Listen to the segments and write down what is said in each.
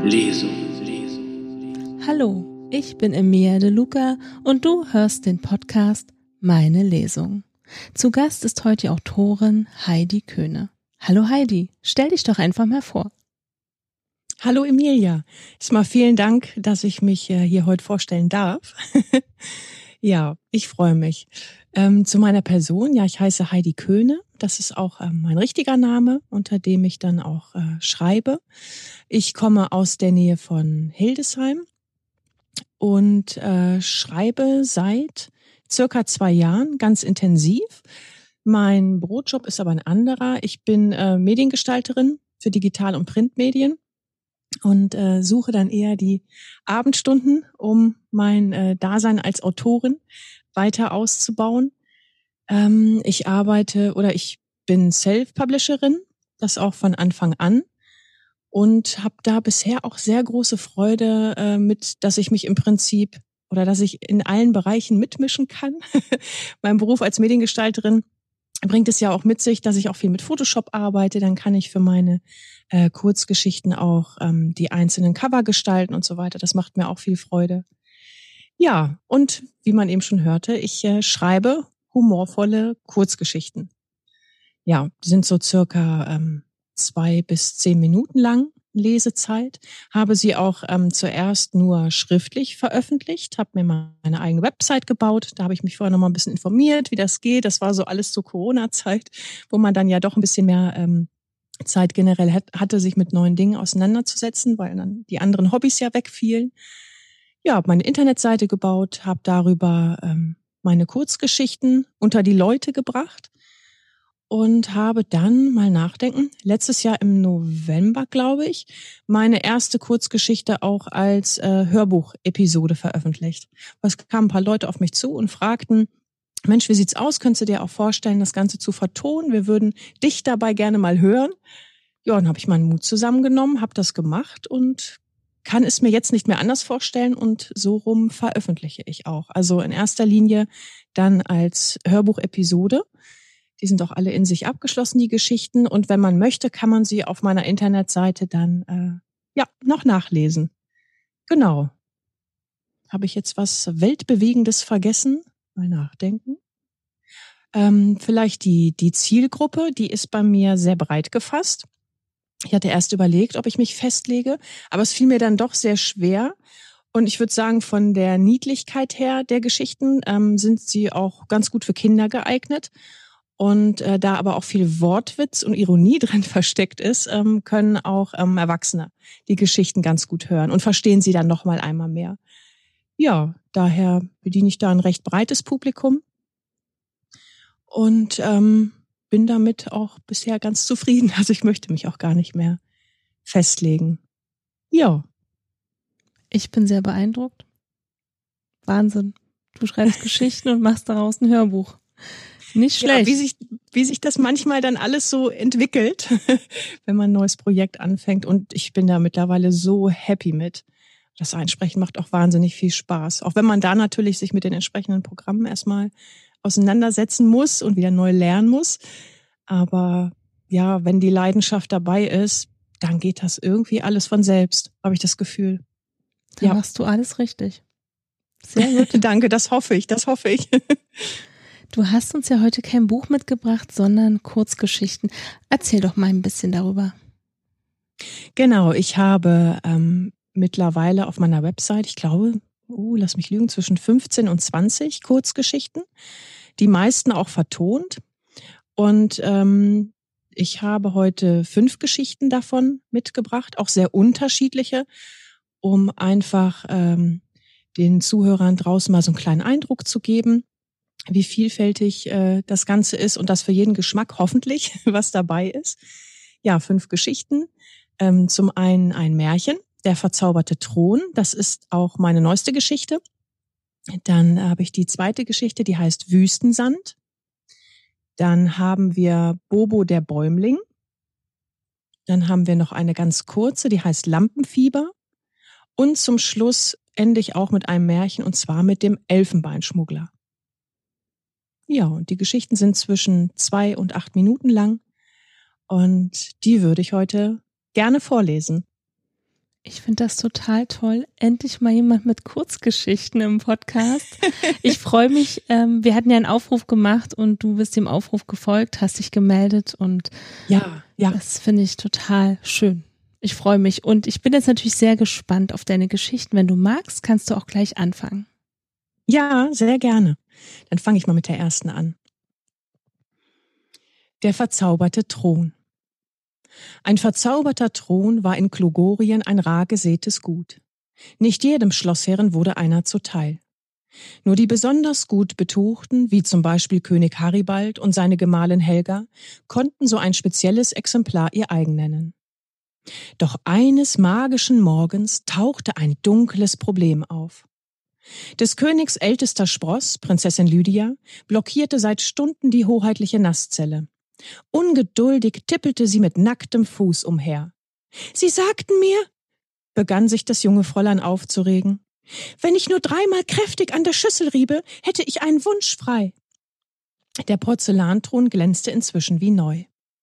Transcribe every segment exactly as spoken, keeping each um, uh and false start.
Lesung. Hallo, ich bin Emilia De Luca und du hörst den Podcast Meine Lesung. Zu Gast ist heute die Autorin Heidi Köhne. Hallo Heidi, stell dich doch einfach mal vor. Hallo Emilia, erstmal vielen Dank, dass ich mich äh, hier heute vorstellen darf. Ja, ich freue mich. Ähm, zu meiner Person, ja, ich heiße Heidi Köhne. Das ist auch ähm, mein richtiger Name, unter dem ich dann auch äh, schreibe. Ich komme aus der Nähe von Hildesheim und äh, schreibe seit circa zwei Jahren ganz intensiv. Mein Brotjob ist aber ein anderer. Ich bin äh, Mediengestalterin für Digital- und Printmedien und äh, suche dann eher die Abendstunden, um mein äh, Dasein als Autorin weiter auszubauen. Ähm, ich arbeite oder ich bin Self-Publisherin, das auch von Anfang an, und habe da bisher auch sehr große Freude äh, mit, dass ich mich im Prinzip oder dass ich in allen Bereichen mitmischen kann. Mein Beruf als Mediengestalterin bringt es ja auch mit sich, dass ich auch viel mit Photoshop arbeite. Dann kann ich für meine äh, Kurzgeschichten auch ähm, die einzelnen Cover gestalten und so weiter. Das macht mir auch viel Freude. Ja, und wie man eben schon hörte, ich äh, schreibe humorvolle Kurzgeschichten. Ja, die sind so circa ähm, zwei bis zehn Minuten lang Lesezeit. Habe sie auch ähm, zuerst nur schriftlich veröffentlicht, habe mir mal eine eigene Website gebaut. Da habe ich mich vorher noch mal ein bisschen informiert, wie das geht. Das war so alles zur Corona-Zeit, wo man dann ja doch ein bisschen mehr ähm, Zeit generell hat, hatte, sich mit neuen Dingen auseinanderzusetzen, weil dann die anderen Hobbys ja wegfielen. Ja, habe meine Internetseite gebaut, habe darüber ähm, meine Kurzgeschichten unter die Leute gebracht und habe dann mal nachdenken, letztes Jahr im November, glaube ich, meine erste Kurzgeschichte auch als äh, Hörbuch-Episode veröffentlicht. Es kamen ein paar Leute auf mich zu und fragten, Mensch, wie sieht's aus? Könntest du dir auch vorstellen, das Ganze zu vertonen? Wir würden dich dabei gerne mal hören. Ja, dann habe ich meinen Mut zusammengenommen, habe das gemacht und kann es mir jetzt nicht mehr anders vorstellen, und so rum veröffentliche ich auch. Also in erster Linie dann als Hörbuch-Episode. Die sind auch alle in sich abgeschlossen, die Geschichten. Und wenn man möchte, kann man sie auf meiner Internetseite dann äh, ja noch nachlesen. Genau. Habe ich jetzt was Weltbewegendes vergessen? Mal nachdenken. Ähm, vielleicht die, die Zielgruppe, die ist bei mir sehr breit gefasst. Ich hatte erst überlegt, ob ich mich festlege, aber es fiel mir dann doch sehr schwer. Und ich würde sagen, von der Niedlichkeit her der Geschichten ähm, sind sie auch ganz gut für Kinder geeignet. Und äh, da aber auch viel Wortwitz und Ironie drin versteckt ist, ähm, können auch ähm, Erwachsene die Geschichten ganz gut hören und verstehen sie dann noch mal einmal mehr. Ja, daher bediene ich da ein recht breites Publikum und ähm, bin damit auch bisher ganz zufrieden. Also ich möchte mich auch gar nicht mehr festlegen. Ja. Ich bin sehr beeindruckt. Wahnsinn. Du schreibst Geschichten und machst daraus ein Hörbuch. Nicht schlecht. Ja, wie sich, wie sich das manchmal dann alles so entwickelt, wenn man ein neues Projekt anfängt. Und ich bin da mittlerweile so happy mit. Das Einsprechen macht auch wahnsinnig viel Spaß. Auch wenn man da natürlich sich mit den entsprechenden Programmen erstmal auseinandersetzen muss und wieder neu lernen muss. Aber ja, wenn die Leidenschaft dabei ist, dann geht das irgendwie alles von selbst, habe ich das Gefühl. Da ja. machst du alles richtig. Sehr gut. Danke, das hoffe ich, das hoffe ich. Du hast uns ja heute kein Buch mitgebracht, sondern Kurzgeschichten. Erzähl doch mal ein bisschen darüber. Genau, ich habe ähm, mittlerweile auf meiner Website, ich glaube, uh, lass mich lügen, zwischen fünfzehn und zwanzig Kurzgeschichten, die meisten auch vertont. Und ähm, ich habe heute fünf Geschichten davon mitgebracht, auch sehr unterschiedliche, um einfach ähm, den Zuhörern draußen mal so einen kleinen Eindruck zu geben, wie vielfältig äh, das Ganze ist und dass für jeden Geschmack hoffentlich was dabei ist. Ja, fünf Geschichten. Ähm, zum einen ein Märchen, Der verzauberte Thron. Das ist auch meine neueste Geschichte. Dann habe ich die zweite Geschichte, die heißt Wüstensand. Dann haben wir Bobo der Bäumling. Dann haben wir noch eine ganz kurze, die heißt Lampenfieber. Und zum Schluss ende ich auch mit einem Märchen, und zwar mit dem Elfenbeinschmuggler. Ja, und die Geschichten sind zwischen zwei und acht Minuten lang. Und die würde ich heute gerne vorlesen. Ich finde das total toll. Endlich mal jemand mit Kurzgeschichten im Podcast. Ich freue mich. Ähm, wir hatten ja einen Aufruf gemacht und du bist dem Aufruf gefolgt, hast dich gemeldet und ja, ja. Das finde ich total schön. Ich freue mich und ich bin jetzt natürlich sehr gespannt auf deine Geschichten. Wenn du magst, kannst du auch gleich anfangen. Ja, sehr gerne. Dann fange ich mal mit der ersten an. Der verzauberte Thron. Ein verzauberter Thron war in Klogorien ein rar gesätes Gut. Nicht jedem Schlossherren wurde einer zuteil. Nur die besonders gut Betuchten, wie zum Beispiel König Haribald und seine Gemahlin Helga, konnten so ein spezielles Exemplar ihr eigen nennen. Doch eines magischen Morgens tauchte ein dunkles Problem auf. Des Königs ältester Spross, Prinzessin Lydia, blockierte seit Stunden die hoheitliche Nasszelle. Ungeduldig tippelte sie mit nacktem Fuß umher. »Sie sagten mir«, begann sich das junge Fräulein aufzuregen, »wenn ich nur dreimal kräftig an der Schüssel riebe, hätte ich einen Wunsch frei.« Der Porzellanthron glänzte inzwischen wie neu.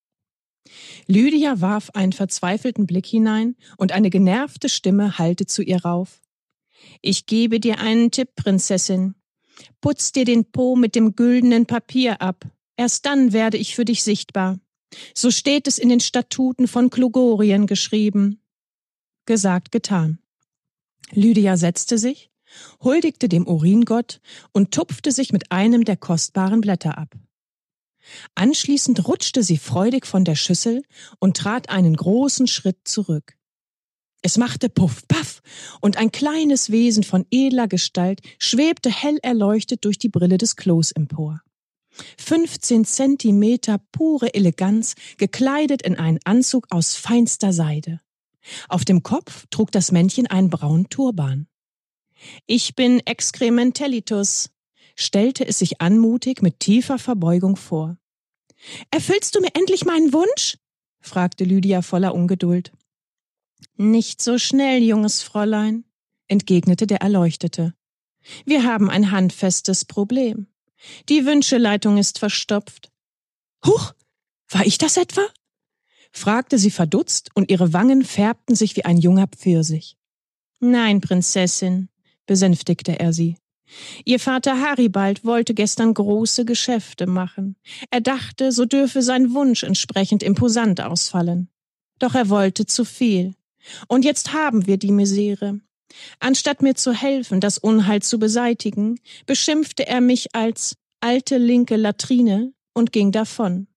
Lydia warf einen verzweifelten Blick hinein und eine genervte Stimme hallte zu ihr rauf. »Ich gebe dir einen Tipp, Prinzessin. Putz dir den Po mit dem güldenen Papier ab. Erst dann werde ich für dich sichtbar. So steht es in den Statuten von Klogorien geschrieben.« Gesagt, getan. Lydia setzte sich, huldigte dem Uringott und tupfte sich mit einem der kostbaren Blätter ab. Anschließend rutschte sie freudig von der Schüssel und trat einen großen Schritt zurück. Es machte Puff, Paff und ein kleines Wesen von edler Gestalt schwebte hell erleuchtet durch die Brille des Klos empor. fünfzehn Zentimeter pure Eleganz, gekleidet in einen Anzug aus feinster Seide. Auf dem Kopf trug das Männchen einen braunen Turban. »Ich bin Excrementellitus«, stellte es sich anmutig mit tiefer Verbeugung vor. »Erfüllst du mir endlich meinen Wunsch?« fragte Lydia voller Ungeduld. »Nicht so schnell, junges Fräulein«, entgegnete der Erleuchtete. »Wir haben ein handfestes Problem. Die Wünscheleitung ist verstopft.« »Huch, war ich das etwa?« fragte sie verdutzt und ihre Wangen färbten sich wie ein junger Pfirsich. »Nein, Prinzessin«, besänftigte er sie. »Ihr Vater Haribald wollte gestern große Geschäfte machen. Er dachte, so dürfe sein Wunsch entsprechend imposant ausfallen. Doch er wollte zu viel. Und jetzt haben wir die Misere. Anstatt mir zu helfen, das Unheil zu beseitigen, beschimpfte er mich als alte linke Latrine und ging davon.«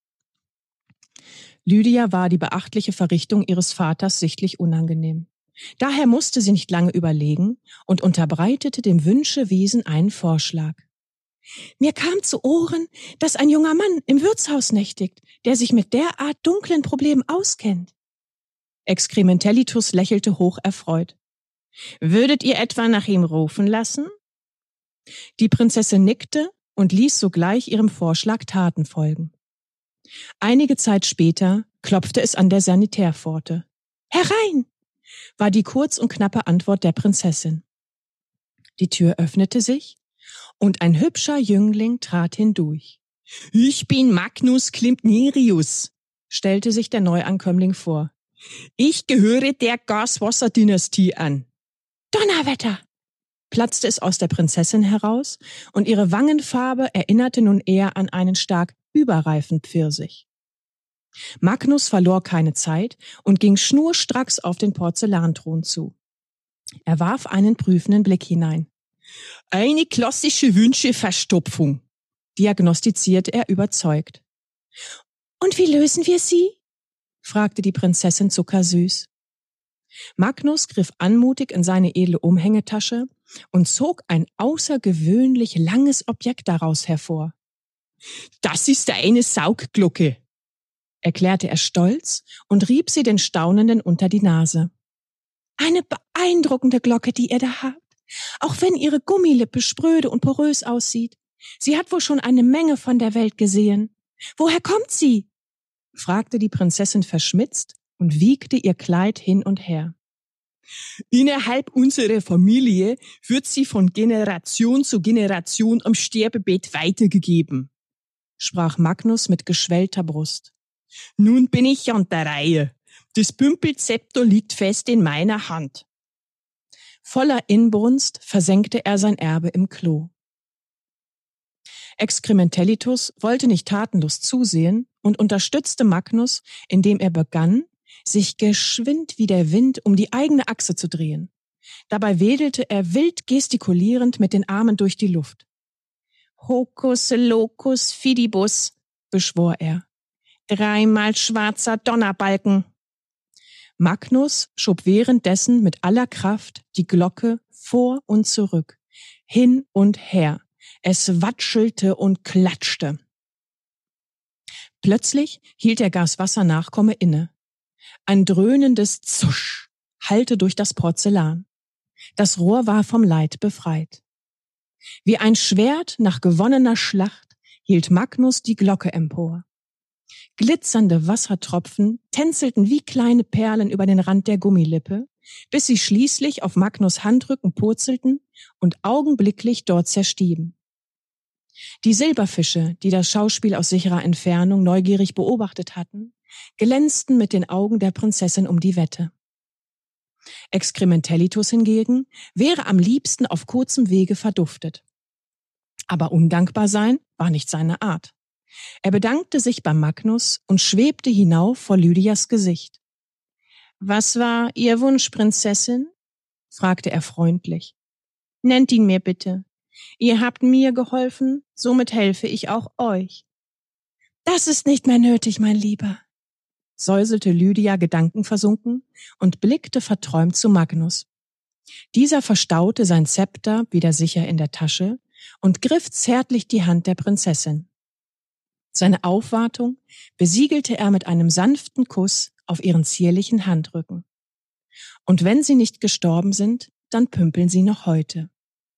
Lydia war die beachtliche Verrichtung ihres Vaters sichtlich unangenehm. Daher musste sie nicht lange überlegen und unterbreitete dem Wünschewesen einen Vorschlag. »Mir kam zu Ohren, dass ein junger Mann im Wirtshaus nächtigt, der sich mit derart dunklen Problemen auskennt.« Excrementellitus lächelte hoch erfreut. »Würdet ihr etwa nach ihm rufen lassen?« Die Prinzessin nickte und ließ sogleich ihrem Vorschlag Taten folgen. Einige Zeit später klopfte es an der Sanitärpforte. »Herein!« war die kurz und knappe Antwort der Prinzessin. Die Tür öffnete sich und ein hübscher Jüngling trat hindurch. »Ich bin Magnus Klimpnerius«, stellte sich der Neuankömmling vor. »Ich gehöre der Gaswasserdynastie an.« »Donnerwetter«, platzte es aus der Prinzessin heraus, und ihre Wangenfarbe erinnerte nun eher an einen stark überreifen Pfirsich. Magnus verlor keine Zeit und ging schnurstracks auf den Porzellanthron zu. Er warf einen prüfenden Blick hinein. »Eine klassische Wünscheverstopfung«, diagnostizierte er überzeugt. »Und wie lösen wir sie?« fragte die Prinzessin zuckersüß. Magnus griff anmutig in seine edle Umhängetasche und zog ein außergewöhnlich langes Objekt daraus hervor. »Das ist eine Saugglocke«, erklärte er stolz und rieb sie den Staunenden unter die Nase. »Eine beeindruckende Glocke, die ihr da habt, auch wenn ihre Gummilippe spröde und porös aussieht. Sie hat wohl schon eine Menge von der Welt gesehen. Woher kommt sie?« fragte die Prinzessin verschmitzt und wiegte ihr Kleid hin und her. »Innerhalb unserer Familie wird sie von Generation zu Generation am Sterbebett weitergegeben«, sprach Magnus mit geschwellter Brust. »Nun bin ich an der Reihe. Das Pümpelzepter liegt fest in meiner Hand. Voller Inbrunst versenkte er sein Erbe im Klo. Excrementellitus wollte nicht tatenlos zusehen und unterstützte Magnus, indem er begann, sich geschwind wie der Wind um die eigene Achse zu drehen. Dabei wedelte er wild gestikulierend mit den Armen durch die Luft. Hocus locus fidibus, beschwor er. Dreimal schwarzer Donnerbalken. Magnus schob währenddessen mit aller Kraft die Glocke vor und zurück, hin und her. Es watschelte und klatschte. Plötzlich hielt der Gaswassernachkomme inne. Ein dröhnendes Zusch hallte durch das Porzellan. Das Rohr war vom Leid befreit. Wie ein Schwert nach gewonnener Schlacht hielt Magnus die Glocke empor. Glitzernde Wassertropfen tänzelten wie kleine Perlen über den Rand der Gummilippe, bis sie schließlich auf Magnus Handrücken purzelten und augenblicklich dort zerstieben. Die Silberfische, die das Schauspiel aus sicherer Entfernung neugierig beobachtet hatten, glänzten mit den Augen der Prinzessin um die Wette. Excrementellitus hingegen wäre am liebsten auf kurzem Wege verduftet. Aber undankbar sein war nicht seine Art. Er bedankte sich bei Magnus und schwebte hinauf vor Lydias Gesicht. »Was war Ihr Wunsch, Prinzessin?« fragte er freundlich. »Nennt ihn mir bitte. Ihr habt mir geholfen, somit helfe ich auch euch.« »Das ist nicht mehr nötig, mein Lieber«, säuselte Lydia gedankenversunken und blickte verträumt zu Magnus. Dieser verstaute sein Zepter wieder sicher in der Tasche und griff zärtlich die Hand der Prinzessin. Seine Aufwartung besiegelte er mit einem sanften Kuss auf ihren zierlichen Handrücken. Und wenn sie nicht gestorben sind, dann pümpeln sie noch heute.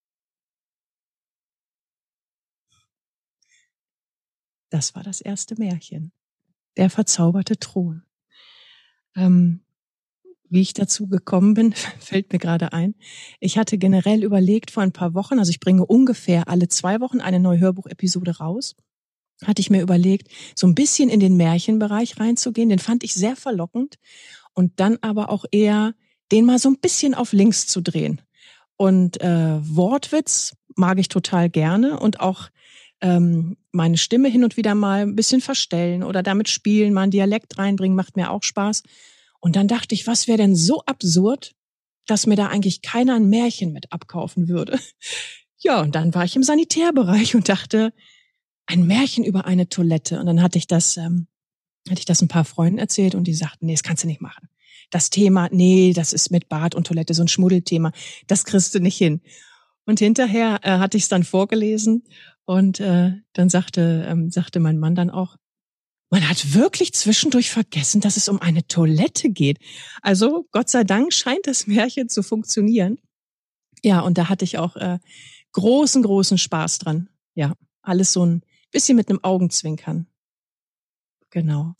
Das war das erste Märchen. Der verzauberte Thron. Ähm, wie ich dazu gekommen bin, fällt mir gerade ein. Ich hatte generell überlegt vor ein paar Wochen, also ich bringe ungefähr alle zwei Wochen eine neue Hörbuchepisode raus, hatte ich mir überlegt, so ein bisschen in den Märchenbereich reinzugehen. Den fand ich sehr verlockend und dann aber auch eher den mal so ein bisschen auf links zu drehen. Und äh, Wortwitz mag ich total gerne und auch ähm, meine Stimme hin und wieder mal ein bisschen verstellen oder damit spielen, mal einen Dialekt reinbringen, macht mir auch Spaß. Und dann dachte ich, was wäre denn so absurd, dass mir da eigentlich keiner ein Märchen mit abkaufen würde. Ja, und dann war ich im Sanitärbereich und dachte, ein Märchen über eine Toilette. Und dann hatte ich das, ähm, hatte ich das ein paar Freunden erzählt und die sagten, nee, das kannst du nicht machen. Das Thema, nee, das ist mit Bad und Toilette so ein Schmuddelthema. Das kriegst du nicht hin. Und hinterher äh, hatte ich es dann vorgelesen und äh, dann sagte, ähm, sagte mein Mann dann auch, man hat wirklich zwischendurch vergessen, dass es um eine Toilette geht. Also Gott sei Dank scheint das Märchen zu funktionieren. Ja, und da hatte ich auch äh, großen, großen Spaß dran. Ja, alles so ein bisschen mit einem Augenzwinkern. Genau.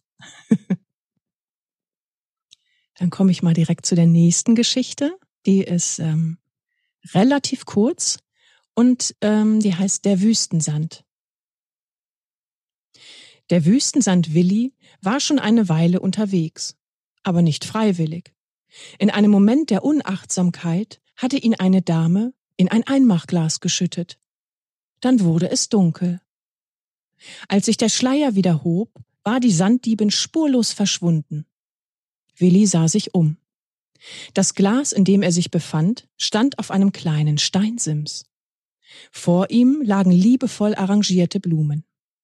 Dann komme ich mal direkt zu der nächsten Geschichte. Die ist ähm, relativ kurz und ähm, die heißt Der Wüstensand. Der Wüstensand Willi war schon eine Weile unterwegs, aber nicht freiwillig. In einem Moment der Unachtsamkeit hatte ihn eine Dame in ein Einmachglas geschüttet. Dann wurde es dunkel. Als sich der Schleier wieder hob, war die Sanddiebin spurlos verschwunden. Willi sah sich um. Das Glas, in dem er sich befand, stand auf einem kleinen Steinsims. Vor ihm lagen liebevoll arrangierte Blumen.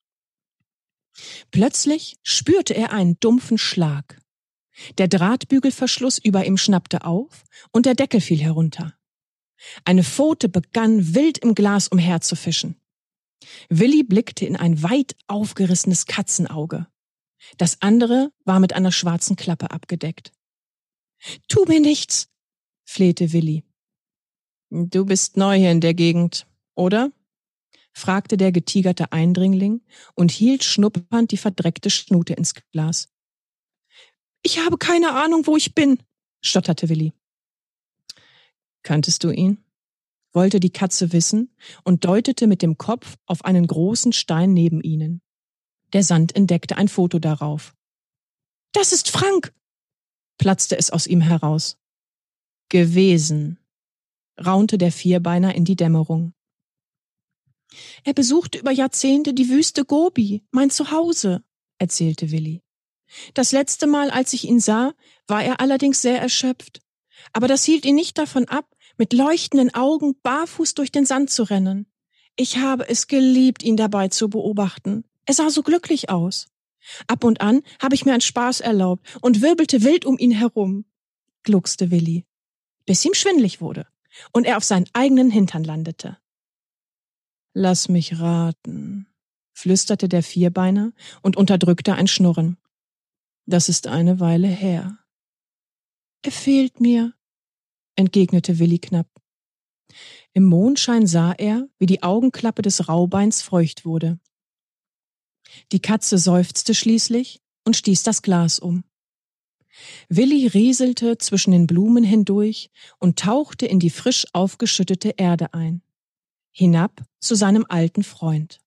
Plötzlich spürte er einen dumpfen Schlag. Der Drahtbügelverschluss über ihm schnappte auf und der Deckel fiel herunter. Eine Pfote begann wild im Glas umherzufischen. Willi blickte in ein weit aufgerissenes Katzenauge. Das andere war mit einer schwarzen Klappe abgedeckt. »Tu mir nichts«, flehte Willi. »Du bist neu hier in der Gegend, oder?« fragte der getigerte Eindringling und hielt schnuppernd die verdreckte Schnute ins Glas. »Ich habe keine Ahnung, wo ich bin«, stotterte Willi. »Kanntest du ihn?« wollte die Katze wissen und deutete mit dem Kopf auf einen großen Stein neben ihnen. Der Sand entdeckte ein Foto darauf. »Das ist Frank«, platzte es aus ihm heraus. Gewesen, raunte der Vierbeiner in die Dämmerung. Er besuchte über Jahrzehnte die Wüste Gobi, mein Zuhause, erzählte Willi. Das letzte Mal, als ich ihn sah, war er allerdings sehr erschöpft. Aber das hielt ihn nicht davon ab, mit leuchtenden Augen barfuß durch den Sand zu rennen. Ich habe es geliebt, ihn dabei zu beobachten. Er sah so glücklich aus. Ab und an habe ich mir einen Spaß erlaubt und wirbelte wild um ihn herum, gluckste Willi, bis ihm schwindlig wurde und er auf seinen eigenen Hintern landete. Lass mich raten, flüsterte der Vierbeiner und unterdrückte ein Schnurren. Das ist eine Weile her. Er fehlt mir, entgegnete Willi knapp. Im Mondschein sah er, wie die Augenklappe des Raubeins feucht wurde. Die Katze seufzte schließlich und stieß das Glas um. Willi rieselte zwischen den Blumen hindurch und tauchte in die frisch aufgeschüttete Erde ein, hinab zu seinem alten Freund.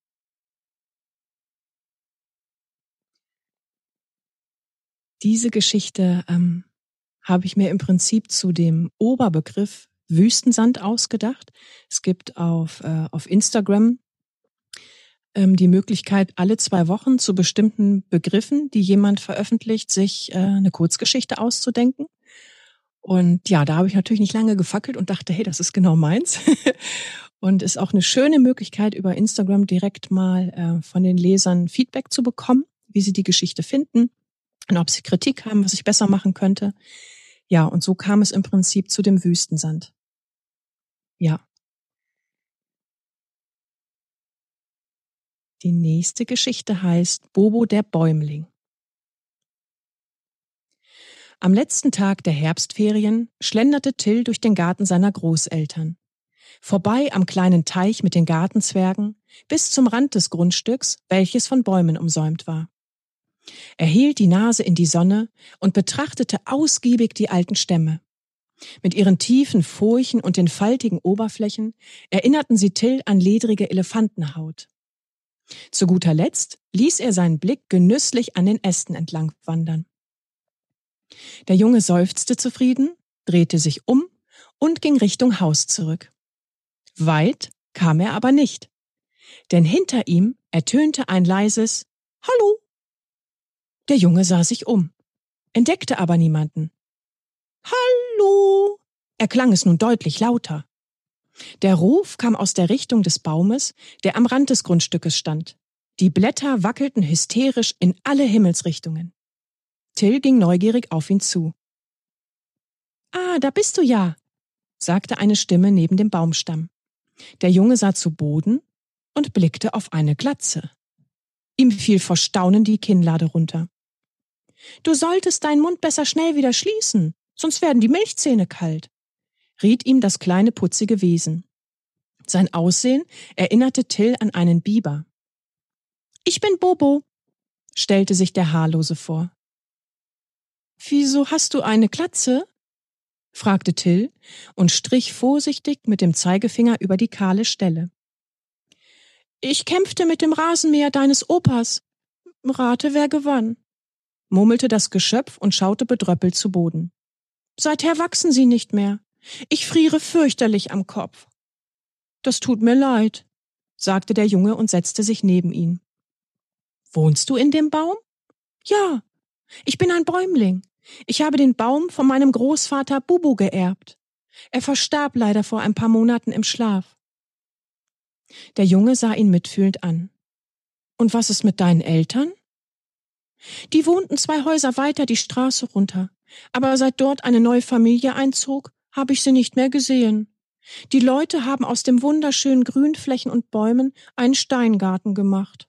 Diese Geschichte ähm, habe ich mir im Prinzip zu dem Oberbegriff Wüstensand ausgedacht. Es gibt auf, äh, auf Instagram ähm, die Möglichkeit, alle zwei Wochen zu bestimmten Begriffen, die jemand veröffentlicht, sich äh, eine Kurzgeschichte auszudenken. Und ja, da habe ich natürlich nicht lange gefackelt und dachte, hey, das ist genau meins. Und ist auch eine schöne Möglichkeit, über Instagram direkt mal äh, von den Lesern Feedback zu bekommen, wie sie die Geschichte finden und ob sie Kritik haben, was ich besser machen könnte. Ja, und so kam es im Prinzip zu dem Wüstensand. Ja. Die nächste Geschichte heißt Bobo der Bäumling. Am letzten Tag der Herbstferien schlenderte Till durch den Garten seiner Großeltern. Vorbei am kleinen Teich mit den Gartenzwergen bis zum Rand des Grundstücks, welches von Bäumen umsäumt war. Er hielt die Nase in die Sonne und betrachtete ausgiebig die alten Stämme. Mit ihren tiefen Furchen und den faltigen Oberflächen erinnerten sie Till an ledrige Elefantenhaut. Zu guter Letzt ließ er seinen Blick genüsslich an den Ästen entlang wandern. Der Junge seufzte zufrieden, drehte sich um und ging Richtung Haus zurück. Weit kam er aber nicht, denn hinter ihm ertönte ein leises »Hallo!« Der Junge sah sich um, entdeckte aber niemanden. »Hallo!« erklang es nun deutlich lauter. Der Ruf kam aus der Richtung des Baumes, der am Rand des Grundstückes stand. Die Blätter wackelten hysterisch in alle Himmelsrichtungen. Till ging neugierig auf ihn zu. »Ah, da bist du ja«, sagte eine Stimme neben dem Baumstamm. Der Junge sah zu Boden und blickte auf eine Glatze. Ihm fiel vor Staunen die Kinnlade runter. »Du solltest deinen Mund besser schnell wieder schließen, sonst werden die Milchzähne kalt«, riet ihm das kleine putzige Wesen. Sein Aussehen erinnerte Till an einen Biber. »Ich bin Bobo«, stellte sich der Haarlose vor. »Wieso hast du eine Glatze?«, fragte Till und strich vorsichtig mit dem Zeigefinger über die kahle Stelle. »Ich kämpfte mit dem Rasenmäher deines Opas. Rate, wer gewann«, murmelte das Geschöpf und schaute bedröppelt zu Boden. »Seither wachsen sie nicht mehr. Ich friere fürchterlich am Kopf.« »Das tut mir leid«, sagte der Junge und setzte sich neben ihn. »Wohnst du in dem Baum?« »Ja, ich bin ein Bäumling. Ich habe den Baum von meinem Großvater Bubu geerbt. Er verstarb leider vor ein paar Monaten im Schlaf.« Der Junge sah ihn mitfühlend an. »Und was ist mit deinen Eltern?« »Die wohnten zwei Häuser weiter die Straße runter, aber seit dort eine neue Familie einzog, habe ich sie nicht mehr gesehen. Die Leute haben aus dem wunderschönen Grünflächen und Bäumen einen Steingarten gemacht.«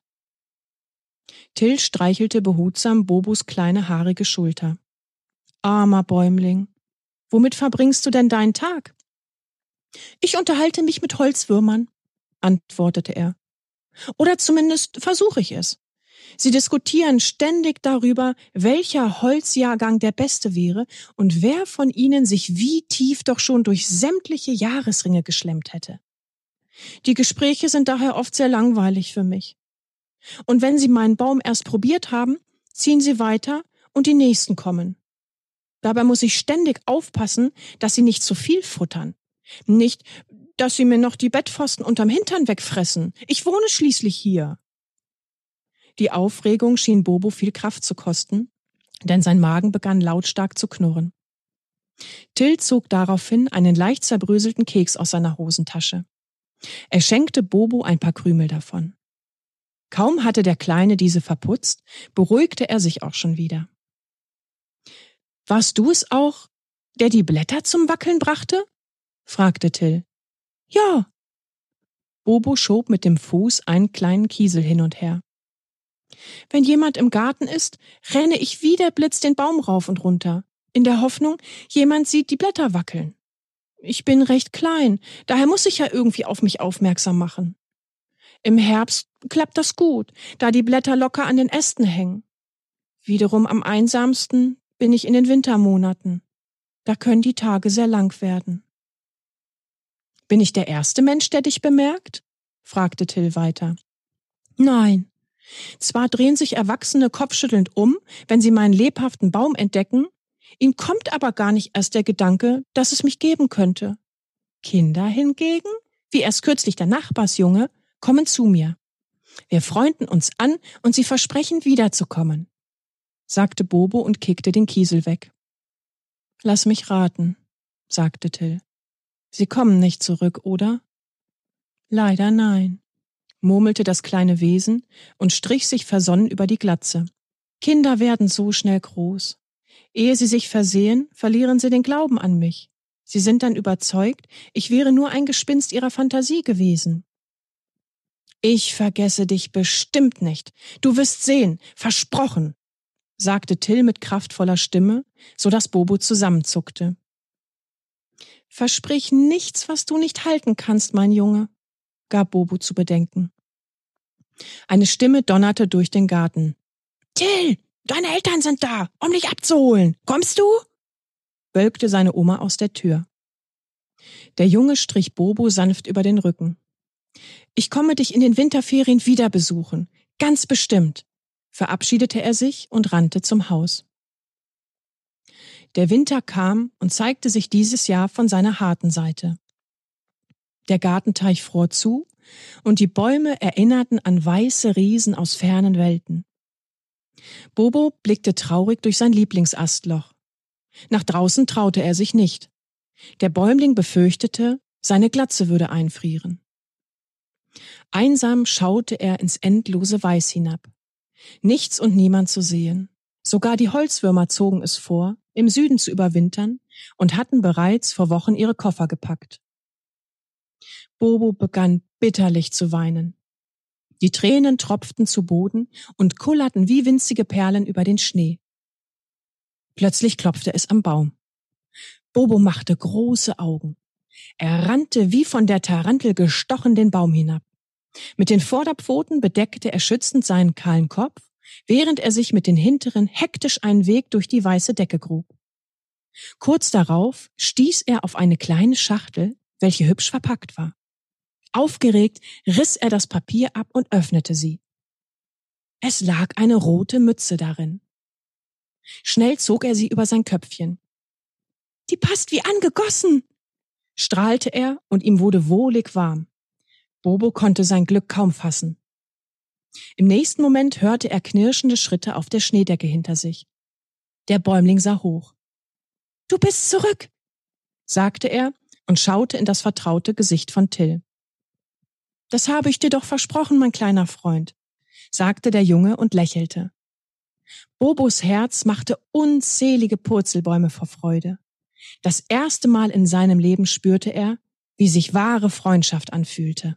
Till streichelte behutsam Bobos kleine haarige Schulter. »Armer Bäumling, womit verbringst du denn deinen Tag?« »Ich unterhalte mich mit Holzwürmern«, antwortete er. »Oder zumindest versuche ich es. Sie diskutieren ständig darüber, welcher Holzjahrgang der beste wäre und wer von ihnen sich wie tief doch schon durch sämtliche Jahresringe geschlemmt hätte. Die Gespräche sind daher oft sehr langweilig für mich. Und wenn sie meinen Baum erst probiert haben, ziehen sie weiter und die nächsten kommen. Dabei muss ich ständig aufpassen, dass sie nicht zu viel futtern. Nicht, dass sie mir noch die Bettpfosten unterm Hintern wegfressen. Ich wohne schließlich hier. Die Aufregung schien Bobo viel Kraft zu kosten, denn sein Magen begann lautstark zu knurren. Till zog daraufhin einen leicht zerbröselten Keks aus seiner Hosentasche. Er schenkte Bobo ein paar Krümel davon. Kaum hatte der Kleine diese verputzt, beruhigte er sich auch schon wieder. »Warst du es auch, der die Blätter zum Wackeln brachte?« fragte Till. »Ja.« Bobo schob mit dem Fuß einen kleinen Kiesel hin und her. »Wenn jemand im Garten ist, renne ich wie der Blitz den Baum rauf und runter, in der Hoffnung, jemand sieht die Blätter wackeln. Ich bin recht klein, daher muss ich ja irgendwie auf mich aufmerksam machen. Im Herbst klappt das gut, da die Blätter locker an den Ästen hängen. Wiederum am einsamsten bin ich in den Wintermonaten. Da können die Tage sehr lang werden.« »Bin ich der erste Mensch, der dich bemerkt?« fragte Till weiter. »Nein. Zwar drehen sich Erwachsene kopfschüttelnd um, wenn sie meinen lebhaften Baum entdecken, ihnen kommt aber gar nicht erst der Gedanke, dass es mich geben könnte. Kinder hingegen, wie erst kürzlich der Nachbarsjunge, kommen zu mir. Wir freunden uns an und sie versprechen wiederzukommen«, sagte Bobo und kickte den Kiesel weg. »Lass mich raten«, sagte Till. »Sie kommen nicht zurück, oder?« »Leider nein«, murmelte das kleine Wesen und strich sich versonnen über die Glatze. »Kinder werden so schnell groß. Ehe sie sich versehen, verlieren sie den Glauben an mich. Sie sind dann überzeugt, ich wäre nur ein Gespinst ihrer Fantasie gewesen.« »Ich vergesse dich bestimmt nicht. Du wirst sehen, versprochen«, sagte Till mit kraftvoller Stimme, so dass Bobo zusammenzuckte. »Versprich nichts, was du nicht halten kannst, mein Junge«, gab Bobo zu bedenken. Eine Stimme donnerte durch den Garten. »Till, deine Eltern sind da, um dich abzuholen. Kommst du?« bölkte seine Oma aus der Tür. Der Junge strich Bobo sanft über den Rücken. »Ich komme dich in den Winterferien wieder besuchen, ganz bestimmt«, verabschiedete er sich und rannte zum Haus. Der Winter kam und zeigte sich dieses Jahr von seiner harten Seite. Der Gartenteich fror zu und die Bäume erinnerten an weiße Riesen aus fernen Welten. Bobo blickte traurig durch sein Lieblingsastloch. Nach draußen traute er sich nicht. Der Bäumling befürchtete, seine Glatze würde einfrieren. Einsam schaute er ins endlose Weiß hinab. Nichts und niemand zu sehen. Sogar die Holzwürmer zogen es vor, im Süden zu überwintern und hatten bereits vor Wochen ihre Koffer gepackt. Bobo begann bitterlich zu weinen. Die Tränen tropften zu Boden und kullerten wie winzige Perlen über den Schnee. Plötzlich klopfte es am Baum. Bobo machte große Augen. Er rannte wie von der Tarantel gestochen den Baum hinab. Mit den Vorderpfoten bedeckte er schützend seinen kahlen Kopf, während er sich mit den hinteren hektisch einen Weg durch die weiße Decke grub. Kurz darauf stieß er auf eine kleine Schachtel, welche hübsch verpackt war. Aufgeregt riss er das Papier ab und öffnete sie. Es lag eine rote Mütze darin. Schnell zog er sie über sein Köpfchen. »Die passt wie angegossen«, strahlte er und ihm wurde wohlig warm. Bobo konnte sein Glück kaum fassen. Im nächsten Moment hörte er knirschende Schritte auf der Schneedecke hinter sich. Der Bäumling sah hoch. »Du bist zurück«, sagte er und schaute in das vertraute Gesicht von Till. »Das habe ich dir doch versprochen, mein kleiner Freund«, sagte der Junge und lächelte. Bobos Herz machte unzählige Purzelbäume vor Freude. Das erste Mal in seinem Leben spürte er, wie sich wahre Freundschaft anfühlte.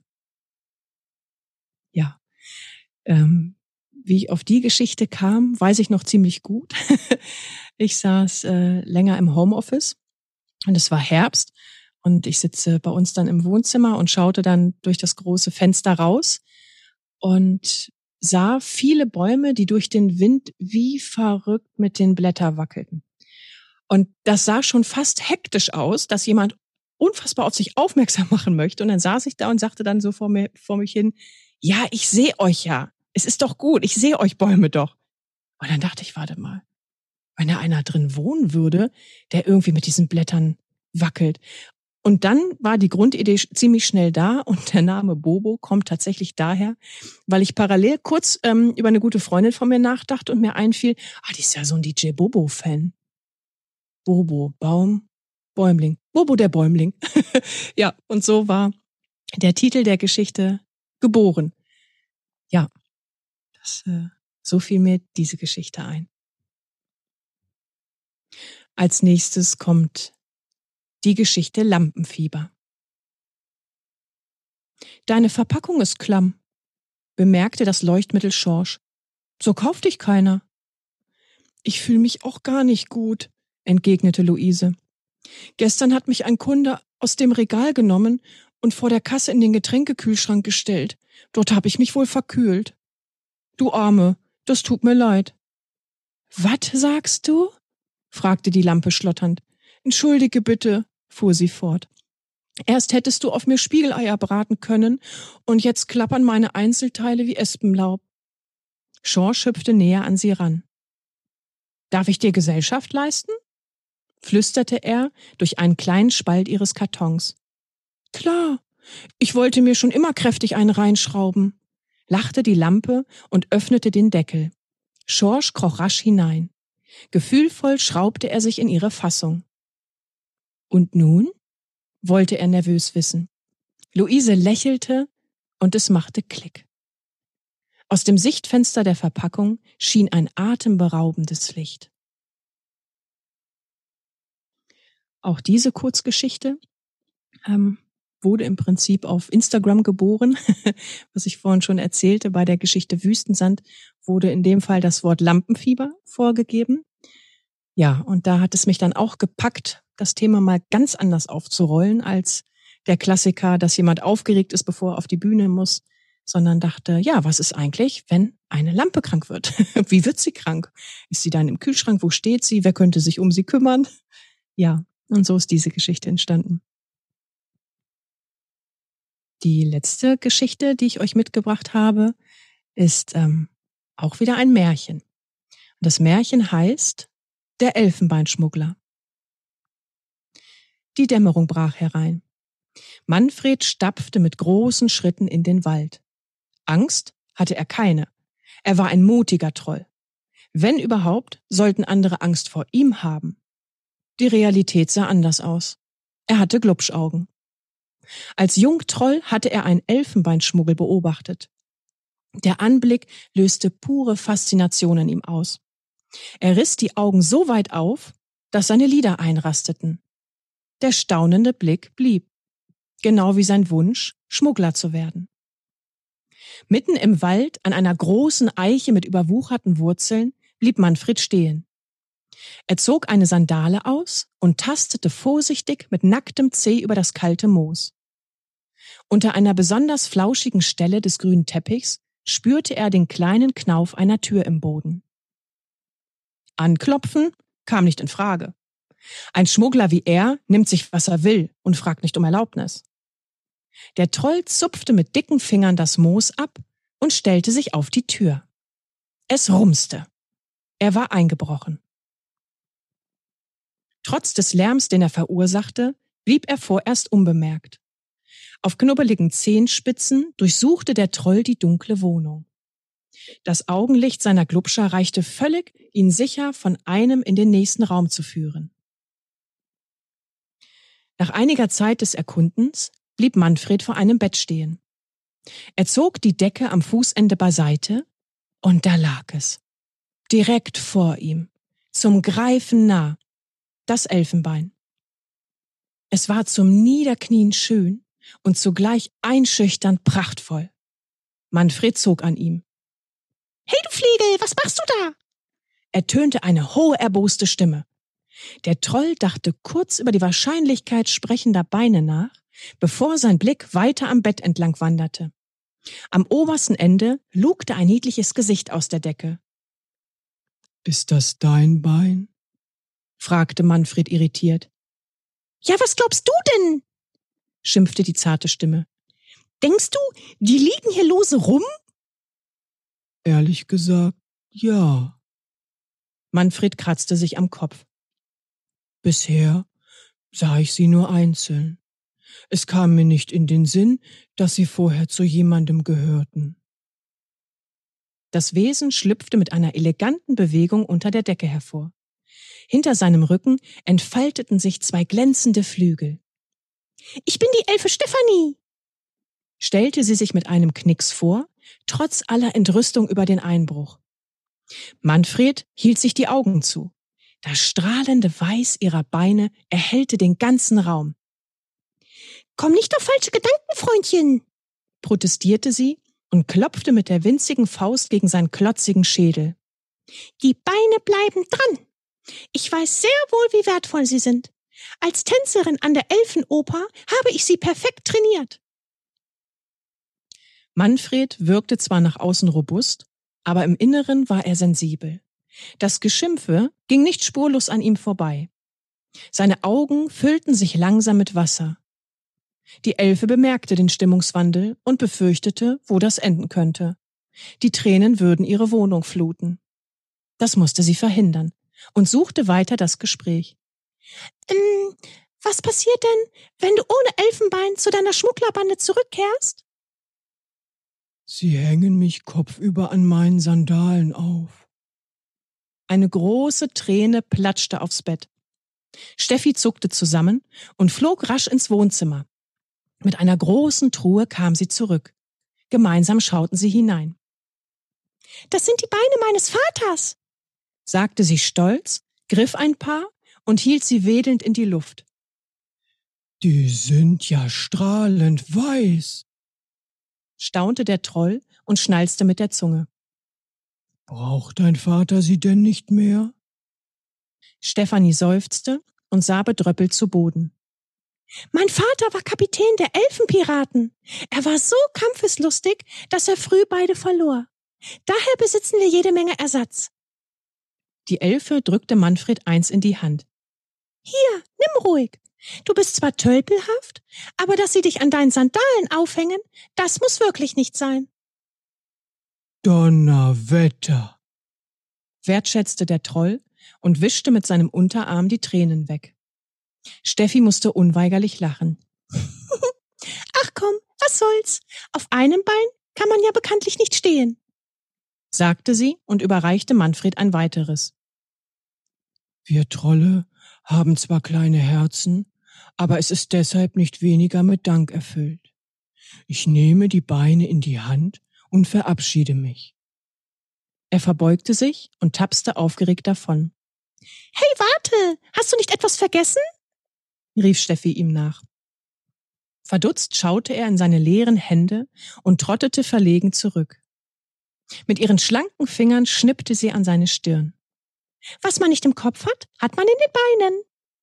Ja, ähm, wie ich auf die Geschichte kam, weiß ich noch ziemlich gut. Ich saß äh, länger im Homeoffice und es war Herbst und ich sitze bei uns dann im Wohnzimmer und schaute dann durch das große Fenster raus und sah viele Bäume, die durch den Wind wie verrückt mit den Blättern wackelten. Und das sah schon fast hektisch aus, dass jemand unfassbar auf sich aufmerksam machen möchte. Und dann saß ich da und sagte dann so vor mir, vor mich hin, ja, ich sehe euch ja. Es ist doch gut, ich sehe euch Bäume doch. Und dann dachte ich, warte mal, wenn da einer drin wohnen würde, der irgendwie mit diesen Blättern wackelt. Und dann war die Grundidee ziemlich schnell da und der Name Bobo kommt tatsächlich daher, weil ich parallel kurz ähm, über eine gute Freundin von mir nachdachte und mir einfiel, ah, die ist ja so ein D J Bobo-Fan. Bobo, Baum, Bäumling. Bobo der Bäumling. Ja, und so war der Titel der Geschichte geboren. Ja, das, äh, so fiel mir diese Geschichte ein. Als nächstes kommt die Geschichte Lampenfieber. Deine Verpackung ist klamm, bemerkte das Leuchtmittel Schorsch. So kauft dich keiner. Ich fühle mich auch gar nicht gut, entgegnete Luise. Gestern hat mich ein Kunde aus dem Regal genommen und vor der Kasse in den Getränkekühlschrank gestellt. Dort habe ich mich wohl verkühlt. Du Arme, das tut mir leid. Was sagst du? Fragte die Lampe schlotternd. Entschuldige bitte, fuhr sie fort. Erst hättest du auf mir Spiegeleier braten können und jetzt klappern meine Einzelteile wie Espenlaub. Schorsch hüpfte näher an sie ran. Darf ich dir Gesellschaft leisten? Flüsterte er durch einen kleinen Spalt ihres Kartons. Klar, ich wollte mir schon immer kräftig einen reinschrauben, lachte die Lampe und öffnete den Deckel. Schorsch kroch rasch hinein. Gefühlvoll schraubte er sich in ihre Fassung. Und nun? Wollte er nervös wissen. Luise lächelte und es machte Klick. Aus dem Sichtfenster der Verpackung schien ein atemberaubendes Licht. Auch diese Kurzgeschichte ähm, wurde im Prinzip auf Instagram geboren. Was ich vorhin schon erzählte, bei der Geschichte Wüstensand wurde in dem Fall das Wort Lampenfieber vorgegeben. Ja, und da hat es mich dann auch gepackt, das Thema mal ganz anders aufzurollen als der Klassiker, dass jemand aufgeregt ist, bevor er auf die Bühne muss, sondern dachte, ja, was ist eigentlich, wenn eine Lampe krank wird? Wie wird sie krank? Ist sie dann im Kühlschrank? Wo steht sie? Wer könnte sich um sie kümmern? Ja, und so ist diese Geschichte entstanden. Die letzte Geschichte, die ich euch mitgebracht habe, ist ähm, auch wieder ein Märchen. Das Märchen heißt Der Elfenbeinschmuggler. Die Dämmerung brach herein. Manfred stapfte mit großen Schritten in den Wald. Angst hatte er keine. Er war ein mutiger Troll. Wenn überhaupt, sollten andere Angst vor ihm haben. Die Realität sah anders aus. Er hatte Glubschaugen. Als Jungtroll hatte er einen Elfenbeinschmuggel beobachtet. Der Anblick löste pure Faszination in ihm aus. Er riss die Augen so weit auf, dass seine Lider einrasteten. Der staunende Blick blieb. Genau wie sein Wunsch, Schmuggler zu werden. Mitten im Wald, an einer großen Eiche mit überwucherten Wurzeln, blieb Manfred stehen. Er zog eine Sandale aus und tastete vorsichtig mit nacktem Zeh über das kalte Moos. Unter einer besonders flauschigen Stelle des grünen Teppichs spürte er den kleinen Knauf einer Tür im Boden. Anklopfen kam nicht in Frage. Ein Schmuggler wie er nimmt sich, was er will und fragt nicht um Erlaubnis. Der Troll zupfte mit dicken Fingern das Moos ab und stellte sich auf die Tür. Es rumste. Er war eingebrochen. Trotz des Lärms, den er verursachte, blieb er vorerst unbemerkt. Auf knubbeligen Zehenspitzen durchsuchte der Troll die dunkle Wohnung. Das Augenlicht seiner Glubscher reichte völlig, ihn sicher von einem in den nächsten Raum zu führen. Nach einiger Zeit des Erkundens blieb Manfred vor einem Bett stehen. Er zog die Decke am Fußende beiseite und da lag es. Direkt vor ihm, zum Greifen nah, das Elfenbein. Es war zum Niederknien schön und zugleich einschüchternd prachtvoll. Manfred zog an ihm. »Hey, du Flegel, was machst du da?« ertönte eine hohe, erboste Stimme. Der Troll dachte kurz über die Wahrscheinlichkeit sprechender Beine nach, bevor sein Blick weiter am Bett entlang wanderte. Am obersten Ende lugte ein niedliches Gesicht aus der Decke. »Ist das dein Bein?« fragte Manfred irritiert. »Ja, was glaubst du denn?« schimpfte die zarte Stimme. »Denkst du, die liegen hier lose rum?« »Ehrlich gesagt, ja.« Manfred kratzte sich am Kopf. Bisher sah ich sie nur einzeln. Es kam mir nicht in den Sinn, dass sie vorher zu jemandem gehörten. Das Wesen schlüpfte mit einer eleganten Bewegung unter der Decke hervor. Hinter seinem Rücken entfalteten sich zwei glänzende Flügel. »Ich bin die Elfe Stefanie«, stellte sie sich mit einem Knicks vor, trotz aller Entrüstung über den Einbruch. Manfred hielt sich die Augen zu. Das strahlende Weiß ihrer Beine erhellte den ganzen Raum. »Komm nicht auf falsche Gedanken, Freundchen«, protestierte sie und klopfte mit der winzigen Faust gegen seinen klotzigen Schädel. »Die Beine bleiben dran. Ich weiß sehr wohl, wie wertvoll sie sind. Als Tänzerin an der Elfenoper habe ich sie perfekt trainiert.« Manfred wirkte zwar nach außen robust, aber im Inneren war er sensibel. Das Geschimpfe ging nicht spurlos an ihm vorbei. Seine Augen füllten sich langsam mit Wasser. Die Elfe bemerkte den Stimmungswandel und befürchtete, wo das enden könnte. Die Tränen würden ihre Wohnung fluten. Das musste sie verhindern und suchte weiter das Gespräch. Ähm, was passiert denn, wenn du ohne Elfenbein zu deiner Schmugglerbande zurückkehrst? Sie hängen mich kopfüber an meinen Sandalen auf. Eine große Träne platschte aufs Bett. Steffi zuckte zusammen und flog rasch ins Wohnzimmer. Mit einer großen Truhe kam sie zurück. Gemeinsam schauten sie hinein. »Das sind die Beine meines Vaters«, sagte sie stolz, griff ein Paar und hielt sie wedelnd in die Luft. »Die sind ja strahlend weiß«, staunte der Troll und schnalzte mit der Zunge. »Braucht dein Vater sie denn nicht mehr?« Stefanie seufzte und sah bedröppelt zu Boden. »Mein Vater war Kapitän der Elfenpiraten. Er war so kampfeslustig, dass er früh beide verlor. Daher besitzen wir jede Menge Ersatz.« Die Elfe drückte Manfred eins in die Hand. »Hier, nimm ruhig. Du bist zwar tölpelhaft, aber dass sie dich an deinen Sandalen aufhängen, das muss wirklich nicht sein.« »Donnerwetter«, wertschätzte der Troll und wischte mit seinem Unterarm die Tränen weg. Steffi musste unweigerlich lachen. »Ach komm, was soll's? Auf einem Bein kann man ja bekanntlich nicht stehen«, sagte sie und überreichte Manfred ein weiteres. »Wir Trolle haben zwar kleine Herzen, aber es ist deshalb nicht weniger mit Dank erfüllt. Ich nehme die Beine in die Hand und verabschiede mich.« Er verbeugte sich und tapste aufgeregt davon. »Hey, warte! Hast du nicht etwas vergessen?« rief Steffi ihm nach. Verdutzt schaute er in seine leeren Hände und trottete verlegen zurück. Mit ihren schlanken Fingern schnippte sie an seine Stirn. »Was man nicht im Kopf hat, hat man in den Beinen.«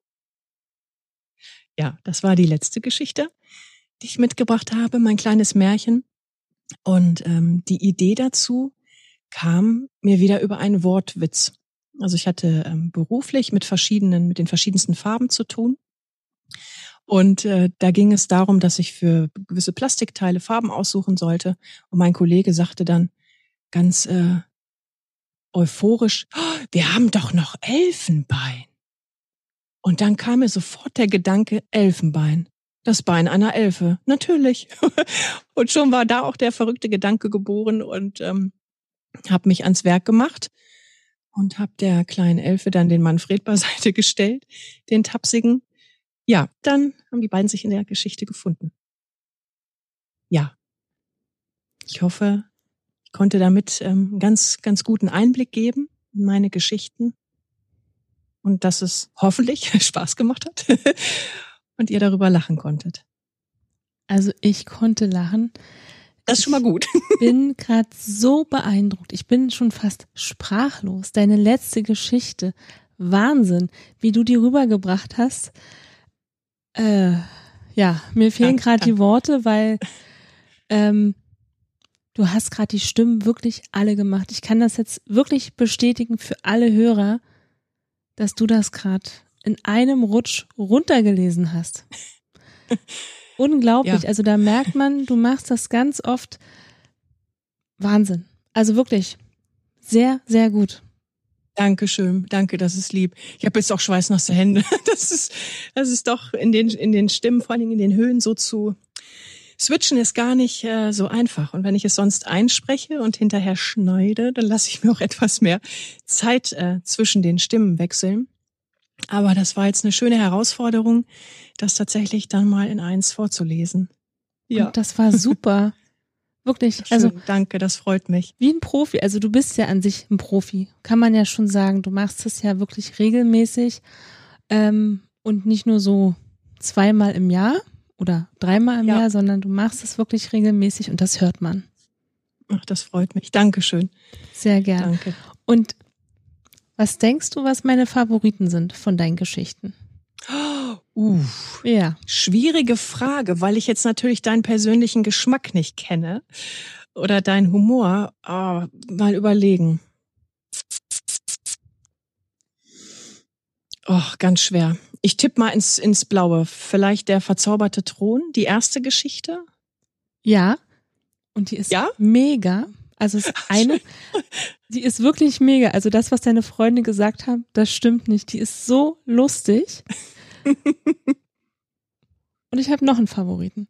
Ja, das war die letzte Geschichte, die ich mitgebracht habe, mein kleines Märchen. Und ähm, die Idee dazu kam mir wieder über einen Wortwitz. Also ich hatte ähm, beruflich mit verschiedenen, mit den verschiedensten Farben zu tun. Und äh, da ging es darum, dass ich für gewisse Plastikteile Farben aussuchen sollte. Und mein Kollege sagte dann ganz äh, euphorisch, oh, wir haben doch noch Elfenbein. Und dann kam mir sofort der Gedanke, Elfenbein. Das Bein einer Elfe, natürlich. Und schon war da auch der verrückte Gedanke geboren und ähm, habe mich ans Werk gemacht und habe der kleinen Elfe dann den Manfred beiseite gestellt, den tapsigen. Ja, dann haben die beiden sich in der Geschichte gefunden. Ja, ich hoffe, ich konnte damit ähm, ganz, ganz guten Einblick geben in meine Geschichten und dass es hoffentlich Spaß gemacht hat und ihr darüber lachen konntet. Also ich konnte lachen. Das ist schon mal gut. Ich bin gerade so beeindruckt. Ich bin schon fast sprachlos. Deine letzte Geschichte, Wahnsinn, wie du die rübergebracht hast. Äh, ja, mir fehlen gerade die Worte, weil ähm, du hast gerade die Stimmen wirklich alle gemacht. Ich kann das jetzt wirklich bestätigen für alle Hörer, dass du das gerade in einem Rutsch runtergelesen hast. Unglaublich. Ja. Also da merkt man, du machst das ganz oft. Wahnsinn. Also wirklich sehr, sehr gut. Dankeschön, danke, das ist lieb. Ich habe jetzt auch schweißnasse Hände. Das ist, das ist doch in den, in den Stimmen, vor allem in den Höhen so zu switchen ist gar nicht äh, so einfach. Und wenn ich es sonst einspreche und hinterher schneide, dann lasse ich mir auch etwas mehr Zeit äh, zwischen den Stimmen wechseln. Aber das war jetzt eine schöne Herausforderung, das tatsächlich dann mal in eins vorzulesen. Ja. Und das war super. Wirklich. Schön, also danke, das freut mich. Wie ein Profi. Also du bist ja an sich ein Profi. Kann man ja schon sagen. Du machst es ja wirklich regelmäßig ähm, und nicht nur so zweimal im Jahr oder dreimal im ja. Jahr, sondern du machst es wirklich regelmäßig und das hört man. Ach, das freut mich. Dankeschön. Sehr gern. Danke. Und was denkst du, was meine Favoriten sind von deinen Geschichten? Uh, ja. Schwierige Frage, weil ich jetzt natürlich deinen persönlichen Geschmack nicht kenne oder deinen Humor. Oh, mal überlegen. Oh, ganz schwer. Ich tippe mal ins, ins Blaue. Vielleicht der verzauberte Thron, die erste Geschichte? Ja. Und die ist ja? mega. Also es ist eine, die ist wirklich mega. Also das, was deine Freunde gesagt haben, das stimmt nicht. Die ist so lustig. Und ich habe noch einen Favoriten.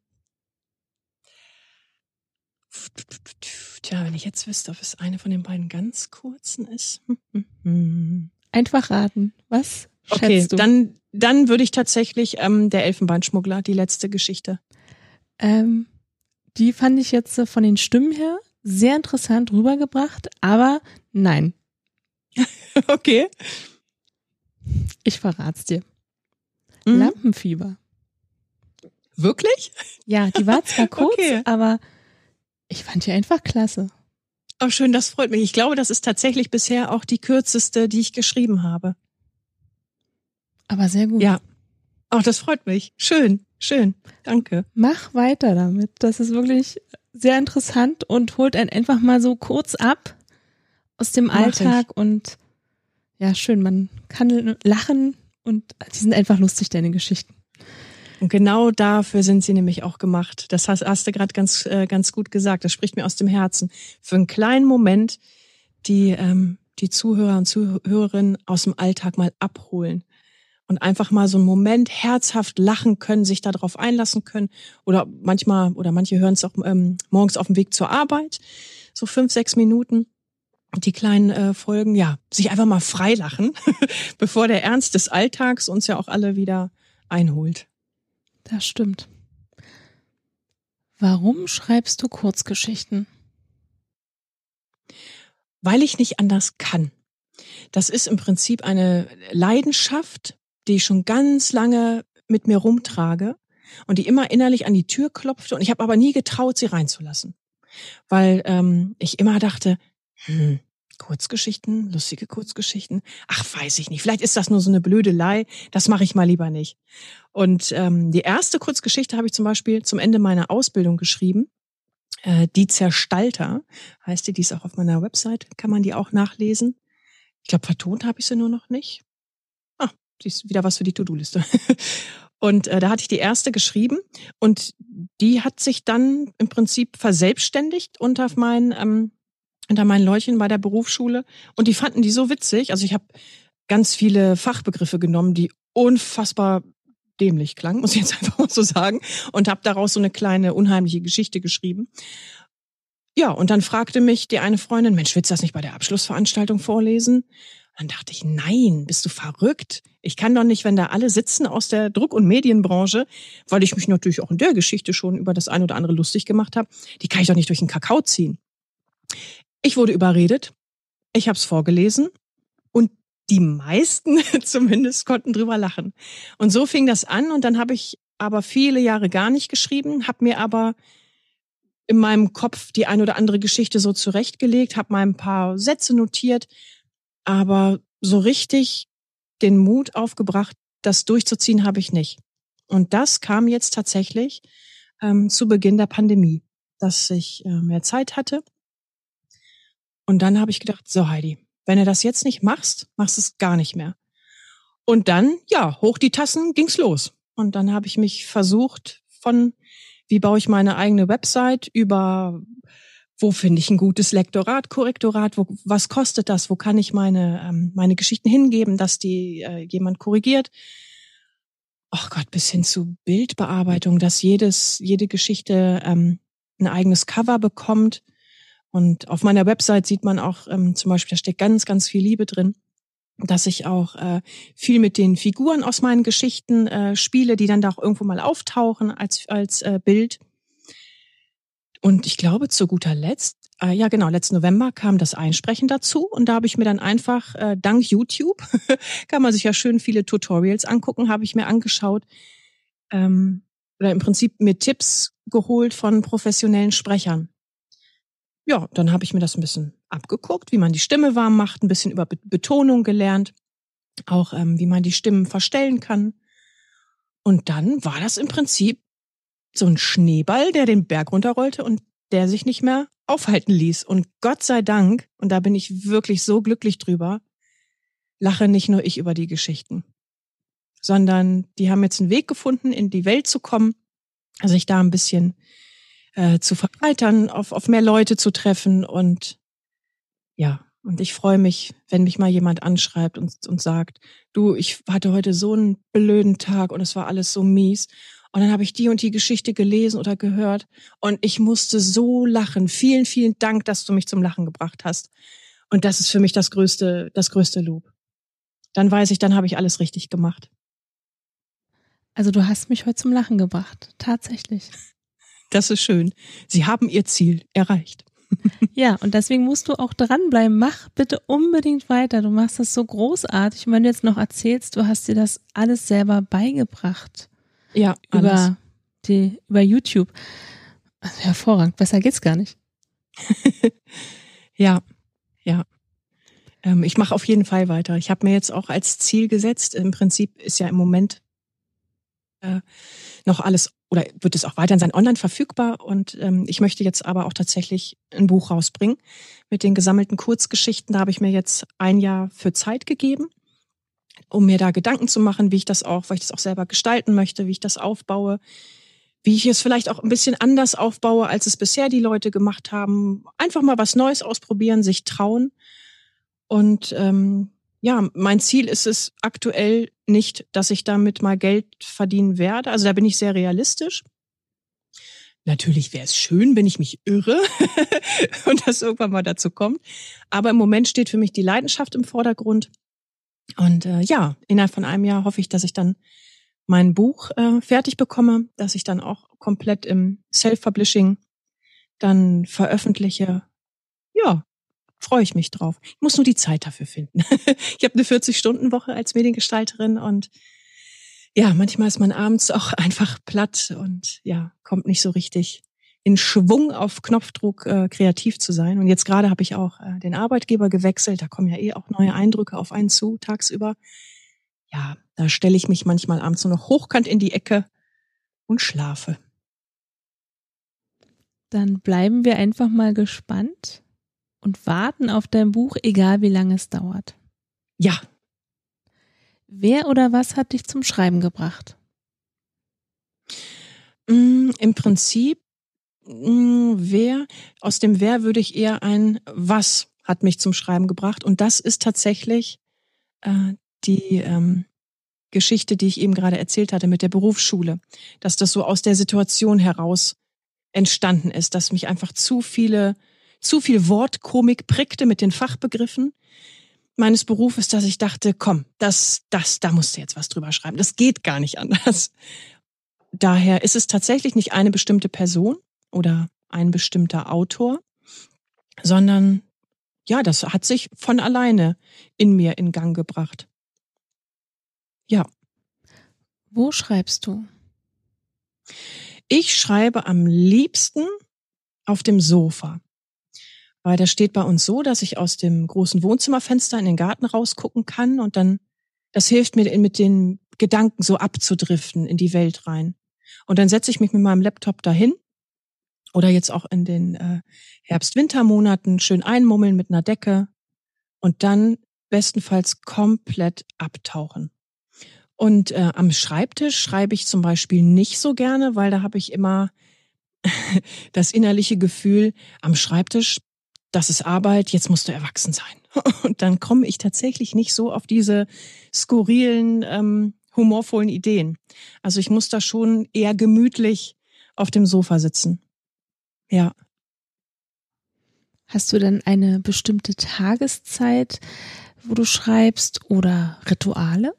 Tja, wenn ich jetzt wüsste, ob es eine von den beiden ganz kurzen ist. Einfach raten. Was schätzt okay, du? dann, dann würde ich tatsächlich ähm, der Elfenbeinschmuggler, die letzte Geschichte. Ähm, die fand ich jetzt äh, von den Stimmen her sehr interessant rübergebracht, aber nein. Okay. Ich verrat's dir. Mhm. Lampenfieber. Wirklich? Ja, die war zwar kurz, okay. aber ich fand die einfach klasse. Oh, schön, das freut mich. Ich glaube, das ist tatsächlich bisher auch die kürzeste, die ich geschrieben habe. Aber sehr gut. Ja. Ach, das freut mich. Schön, schön. Danke. Mach weiter damit. Das ist wirklich sehr interessant und holt einen einfach mal so kurz ab aus dem Mach Alltag ich. Und ja, schön, man kann lachen und die sind einfach lustig, deine Geschichten. Und genau dafür sind sie nämlich auch gemacht. Das hast, hast du gerade ganz, äh, ganz gut gesagt. Das spricht mir aus dem Herzen. Für einen kleinen Moment die, ähm, die Zuhörer und Zuhörerinnen aus dem Alltag mal abholen. Und einfach mal so einen Moment herzhaft lachen können, sich darauf einlassen können. Oder manchmal, oder manche hören es auch ähm, morgens auf dem Weg zur Arbeit. So fünf, sechs Minuten. Die kleinen äh, Folgen, ja, sich einfach mal freilachen, bevor der Ernst des Alltags uns ja auch alle wieder einholt. Das stimmt. Warum schreibst du Kurzgeschichten? Weil ich nicht anders kann. Das ist im Prinzip eine Leidenschaft, die ich schon ganz lange mit mir rumtrage und die immer innerlich an die Tür klopfte und ich habe aber nie getraut, sie reinzulassen. Weil ähm, ich immer dachte, hm, Kurzgeschichten, lustige Kurzgeschichten, ach, weiß ich nicht, vielleicht ist das nur so eine Blödelei, das mache ich mal lieber nicht. Und ähm, die erste Kurzgeschichte habe ich zum Beispiel zum Ende meiner Ausbildung geschrieben, äh, Die Zerstalter heißt die, die ist auch auf meiner Website, kann man die auch nachlesen. Ich glaube, vertont habe ich sie nur noch nicht. Ah, die ist wieder was für die To-Do-Liste. Und äh, da hatte ich die erste geschrieben und die hat sich dann im Prinzip verselbstständigt unter meinen ähm, unter meinen Leutchen bei der Berufsschule und die fanden die so witzig. Also ich habe ganz viele Fachbegriffe genommen, die unfassbar dämlich klangen, muss ich jetzt einfach mal so sagen, und habe daraus so eine kleine unheimliche Geschichte geschrieben. Ja, und dann fragte mich die eine Freundin, Mensch, willst du das nicht bei der Abschlussveranstaltung vorlesen? Dann dachte ich, nein, bist du verrückt? Ich kann doch nicht, wenn da alle sitzen aus der Druck- und Medienbranche, weil ich mich natürlich auch in der Geschichte schon über das ein oder andere lustig gemacht habe, die kann ich doch nicht durch den Kakao ziehen. Ich wurde überredet, ich habe es vorgelesen und die meisten zumindest konnten drüber lachen. Und so fing das an und dann habe ich aber viele Jahre gar nicht geschrieben, habe mir aber in meinem Kopf die ein oder andere Geschichte so zurechtgelegt, habe mal ein paar Sätze notiert, aber so richtig den Mut aufgebracht, das durchzuziehen, habe ich nicht. Und das kam jetzt tatsächlich ähm, zu Beginn der Pandemie, dass ich äh, mehr Zeit hatte. Und dann habe ich gedacht, so Heidi, wenn du das jetzt nicht machst, machst du es gar nicht mehr. Und dann, ja, hoch die Tassen, ging's los. Und dann habe ich mich versucht von, wie baue ich meine eigene Website, über wo finde ich ein gutes Lektorat, Korrektorat, wo, was kostet das, wo kann ich meine ähm, meine Geschichten hingeben, dass die äh, jemand korrigiert. Ach Gott, bis hin zu Bildbearbeitung, dass jedes jede Geschichte ähm, ein eigenes Cover bekommt. Und auf meiner Website sieht man auch ähm, zum Beispiel, da steht ganz, ganz viel Liebe drin, dass ich auch äh, viel mit den Figuren aus meinen Geschichten äh, spiele, die dann da auch irgendwo mal auftauchen als als äh, Bild. Und ich glaube, zu guter Letzt, äh, ja genau, letzten November kam das Einsprechen dazu und da habe ich mir dann einfach, äh, dank YouTube, kann man sich ja schön viele Tutorials angucken, habe ich mir angeschaut, ähm, oder im Prinzip mir Tipps geholt von professionellen Sprechern. Ja, dann habe ich mir das ein bisschen abgeguckt, wie man die Stimme warm macht, ein bisschen über Be- Betonung gelernt, auch ähm, wie man die Stimmen verstellen kann. Und dann war das im Prinzip so ein Schneeball, der den Berg runterrollte und der sich nicht mehr aufhalten ließ. Und Gott sei Dank, und da bin ich wirklich so glücklich drüber, lache nicht nur ich über die Geschichten, sondern die haben jetzt einen Weg gefunden, in die Welt zu kommen, sich da ein bisschen äh, zu verbreitern, auf, auf mehr Leute zu treffen. Und ja, und ich freue mich, wenn mich mal jemand anschreibt und, und sagt, du, ich hatte heute so einen blöden Tag und es war alles so mies. Und dann habe ich die und die Geschichte gelesen oder gehört und ich musste so lachen. Vielen, vielen Dank, dass du mich zum Lachen gebracht hast. Und das ist für mich das größte, das größte Lob. Dann weiß ich, dann habe ich alles richtig gemacht. Also du hast mich heute zum Lachen gebracht, tatsächlich. Das ist schön. Sie haben ihr Ziel erreicht. Ja, und deswegen musst du auch dranbleiben. Mach bitte unbedingt weiter. Du machst das so großartig. Und wenn du jetzt noch erzählst, du hast dir das alles selber beigebracht. Ja, alles. Über die, über YouTube. Also hervorragend. Besser geht's gar nicht. Ja, ja. Ähm, ich mache auf jeden Fall weiter. Ich habe mir jetzt auch als Ziel gesetzt, im Prinzip ist ja im Moment äh, noch alles, oder wird es auch weiterhin sein, online verfügbar. Und ähm, ich möchte jetzt aber auch tatsächlich ein Buch rausbringen mit den gesammelten Kurzgeschichten. Da habe ich mir jetzt ein Jahr für Zeit gegeben, um mir da Gedanken zu machen, wie ich das auch, weil ich das auch selber gestalten möchte, wie ich das aufbaue, wie ich es vielleicht auch ein bisschen anders aufbaue, als es bisher die Leute gemacht haben. Einfach mal was Neues ausprobieren, sich trauen. Und ähm, ja, mein Ziel ist es aktuell nicht, dass ich damit mal Geld verdienen werde. Also da bin ich sehr realistisch. Natürlich wäre es schön, wenn ich mich irre und das irgendwann mal dazu kommt. Aber im Moment steht für mich die Leidenschaft im Vordergrund. Und äh, ja, innerhalb von einem Jahr hoffe ich, dass ich dann mein Buch äh, fertig bekomme, dass ich dann auch komplett im Self-Publishing dann veröffentliche. Ja, freue ich mich drauf. Ich muss nur die Zeit dafür finden. Ich habe eine vierzig-Stunden-Woche als Mediengestalterin und ja, manchmal ist man abends auch einfach platt und ja, kommt nicht so richtig in Schwung auf Knopfdruck äh, kreativ zu sein. Und jetzt gerade habe ich auch äh, den Arbeitgeber gewechselt. Da kommen ja eh auch neue Eindrücke auf einen zu tagsüber. Ja, da stelle ich mich manchmal abends nur noch hochkant in die Ecke und schlafe. Dann bleiben wir einfach mal gespannt und warten auf dein Buch, egal wie lange es dauert. Ja. Wer oder was hat dich zum Schreiben gebracht? Mm, Im Prinzip, mm, wer, aus dem Wer würde ich eher ein Was hat mich zum Schreiben gebracht. Und das ist tatsächlich äh, die ähm, Geschichte, die ich eben gerade erzählt hatte mit der Berufsschule. Dass das so aus der Situation heraus entstanden ist, dass mich einfach zu viele, zu viel Wortkomik prickte mit den Fachbegriffen meines Berufes, dass ich dachte, komm, das, das, da musst du jetzt was drüber schreiben. Das geht gar nicht anders. Daher ist es tatsächlich nicht eine bestimmte Person oder ein bestimmter Autor, sondern ja, das hat sich von alleine in mir in Gang gebracht. Ja. Wo schreibst du? Ich schreibe am liebsten auf dem Sofa. Weil das steht bei uns so, dass ich aus dem großen Wohnzimmerfenster in den Garten rausgucken kann und dann, das hilft mir mit den Gedanken so abzudriften in die Welt rein. Und dann setze ich mich mit meinem Laptop dahin oder jetzt auch in den äh, Herbst-Winter-Monaten schön einmummeln mit einer Decke und dann bestenfalls komplett abtauchen. Und äh, am Schreibtisch schreibe ich zum Beispiel nicht so gerne, weil da habe ich immer das innerliche Gefühl am Schreibtisch, das ist Arbeit, jetzt musst du erwachsen sein. Und dann komme ich tatsächlich nicht so auf diese skurrilen, ähm, humorvollen Ideen. Also ich muss da schon eher gemütlich auf dem Sofa sitzen. Ja. Hast du denn eine bestimmte Tageszeit, wo du schreibst, oder Rituale?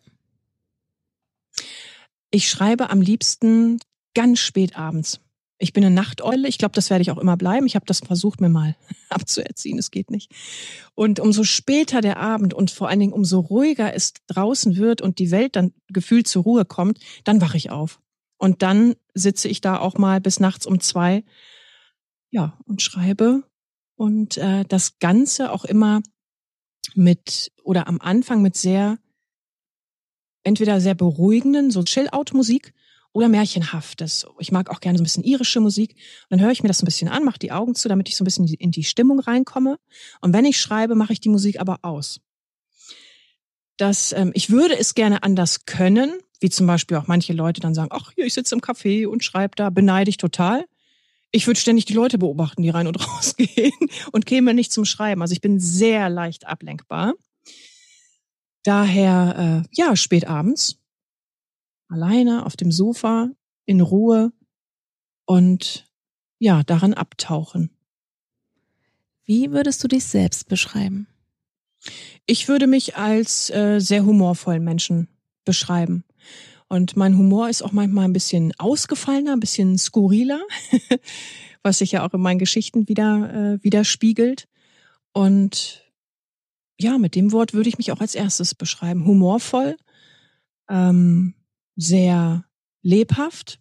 Ich schreibe am liebsten ganz spät abends. Ich bin eine Nachteule. Ich glaube, das werde ich auch immer bleiben. Ich habe das versucht, mir mal abzuerziehen. Es geht nicht. Und umso später der Abend und vor allen Dingen umso ruhiger es draußen wird und die Welt dann gefühlt zur Ruhe kommt, dann wache ich auf. Und dann sitze ich da auch mal bis nachts um zwei, ja, und schreibe. Und äh, das Ganze auch immer mit, oder am Anfang mit sehr, entweder sehr beruhigenden, so Chill-Out-Musik, oder märchenhaftes. Ich mag auch gerne so ein bisschen irische Musik. Und dann höre ich mir das so ein bisschen an, mache die Augen zu, damit ich so ein bisschen in die Stimmung reinkomme. Und wenn ich schreibe, mache ich die Musik aber aus. Das, ähm, ich würde es gerne anders können, wie zum Beispiel auch manche Leute dann sagen, ach, hier, ich sitze im Café und schreibe da, beneide ich total. Ich würde ständig die Leute beobachten, die rein und raus gehen und käme nicht zum Schreiben. Also ich bin sehr leicht ablenkbar. Daher, äh, ja, spät abends. Alleine auf dem Sofa, in Ruhe und ja, daran abtauchen. Wie würdest du dich selbst beschreiben? Ich würde mich als äh, sehr humorvollen Menschen beschreiben. Und mein Humor ist auch manchmal ein bisschen ausgefallener, ein bisschen skurriler, was sich ja auch in meinen Geschichten wieder äh, widerspiegelt. Und ja, mit dem Wort würde ich mich auch als erstes beschreiben. Humorvoll, ähm, sehr lebhaft,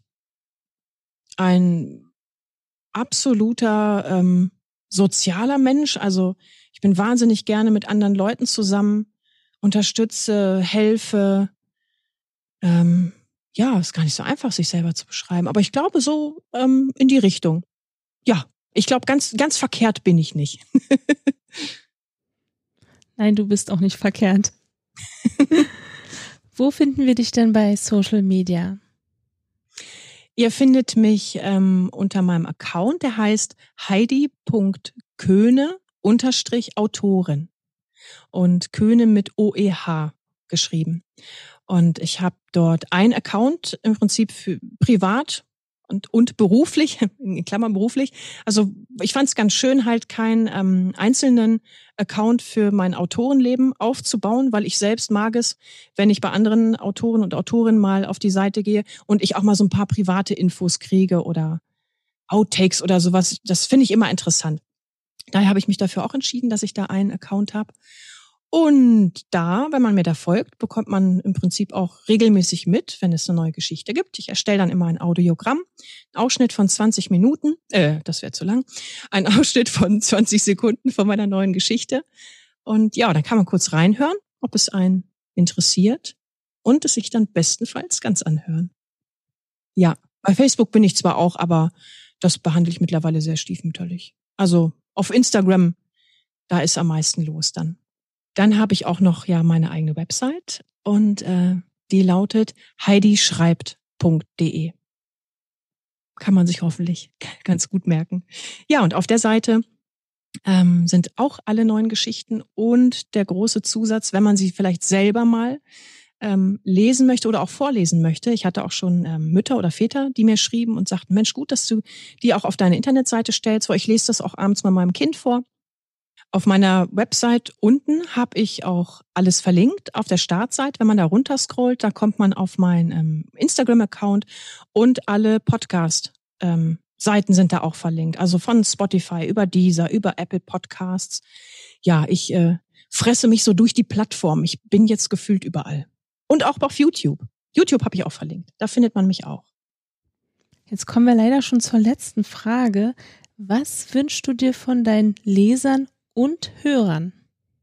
ein absoluter ähm, sozialer Mensch. Also ich bin wahnsinnig gerne mit anderen Leuten zusammen, unterstütze, helfe. Ähm, ja, ist gar nicht so einfach, sich selber zu beschreiben. Aber ich glaube so ähm, in die Richtung. Ja, ich glaube, ganz, ganz verkehrt bin ich nicht. Nein, du bist auch nicht verkehrt. Wo finden wir dich denn bei Social Media? Ihr findet mich ähm, unter meinem Account, der heißt heidi punkt köhne unterstrich Autorin. Und Köhne mit O E H geschrieben. Und ich habe dort einen Account im Prinzip für privat und, und beruflich, in Klammern beruflich. Also ich fand es ganz schön, halt keinen ähm, einzelnen Account für mein Autorenleben aufzubauen, weil ich selbst mag es, wenn ich bei anderen Autoren und Autorinnen mal auf die Seite gehe und ich auch mal so ein paar private Infos kriege oder Outtakes oder sowas. Das finde ich immer interessant. Daher habe ich mich dafür auch entschieden, dass ich da einen Account habe. Und da, wenn man mir da folgt, bekommt man im Prinzip auch regelmäßig mit, wenn es eine neue Geschichte gibt. Ich erstelle dann immer ein Audiogramm, einen Ausschnitt von zwanzig Minuten, äh, das wäre zu lang, ein Ausschnitt von zwanzig Sekunden von meiner neuen Geschichte. Und ja, dann kann man kurz reinhören, ob es einen interessiert und es sich dann bestenfalls ganz anhören. Ja, bei Facebook bin ich zwar auch, aber das behandle ich mittlerweile sehr stiefmütterlich. Also auf Instagram, da ist am meisten los dann. Dann habe ich auch noch ja meine eigene Website und äh, die lautet heidi schreibt punkt de. Kann man sich hoffentlich ganz gut merken. Ja, und auf der Seite ähm, sind auch alle neuen Geschichten und der große Zusatz, wenn man sie vielleicht selber mal ähm, lesen möchte oder auch vorlesen möchte. Ich hatte auch schon ähm, Mütter oder Väter, die mir schrieben und sagten, Mensch, gut, dass du die auch auf deine Internetseite stellst, weil ich lese das auch abends mal meinem Kind vor. Auf meiner Website unten habe ich auch alles verlinkt auf der Startseite. Wenn man da runterscrollt, da kommt man auf meinen ähm, Instagram-Account und alle Podcast-Seiten ähm, sind da auch verlinkt. Also von Spotify über Deezer, über Apple Podcasts. Ja, ich äh, fresse mich so durch die Plattform. Ich bin jetzt gefühlt überall. Und auch auf YouTube. YouTube habe ich auch verlinkt. Da findet man mich auch. Jetzt kommen wir leider schon zur letzten Frage. Was wünschst du dir von deinen Lesern und Hörern?